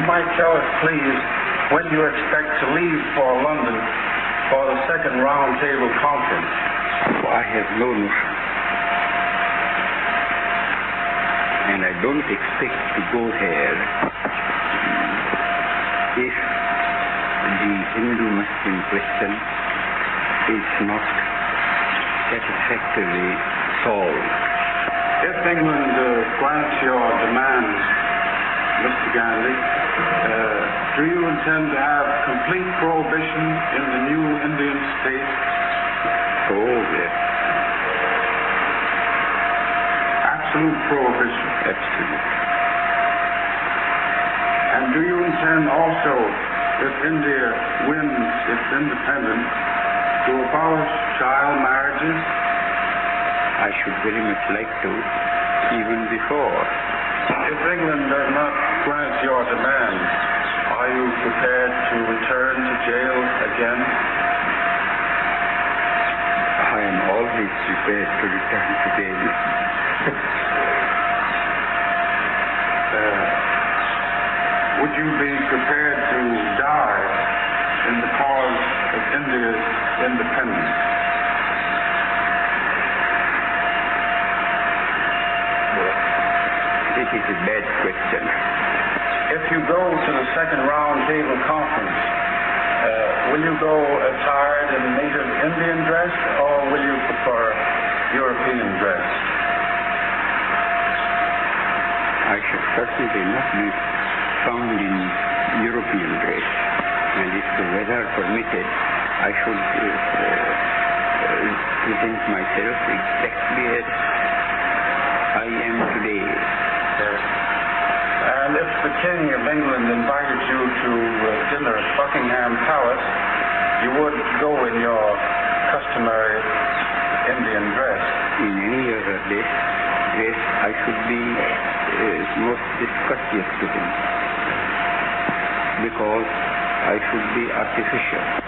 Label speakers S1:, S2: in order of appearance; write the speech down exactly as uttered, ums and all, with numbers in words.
S1: might tell us, please, when you expect to leave for London for the second roundtable conference?
S2: Oh, I have no notion. And I don't expect to go here if the Hindu-Muslim question is not satisfactorily solved.
S1: If England uh, grants your demands, Mister Gandhi, uh, do you intend to have complete prohibition in the new Indian state?
S2: Oh, yes.
S1: Absolute prohibition?
S2: Absolute.
S1: And do you intend also, if India wins its independence, to abolish child marriages?
S2: I should very much like to, even before.
S1: If England does not grant your demands, are you prepared to return to jail again?
S2: I am always prepared to return to jail.
S1: uh, would you be prepared to die in the cause of India's independence?
S2: This is a bad question.
S1: If you go to the second roundtable conference, uh, will you go attired in native Indian dress, or will you prefer European dress?
S2: I should certainly not be found in European dress, and if the weather permitted, I should uh, uh, present myself exactly as I am today.
S1: Yes. And if the King of England invited you to uh, dinner at Buckingham Palace, you would go in your customary Indian dress?
S2: In any other dress, dress I should be uh, most discourteous to him, because I should be artificial.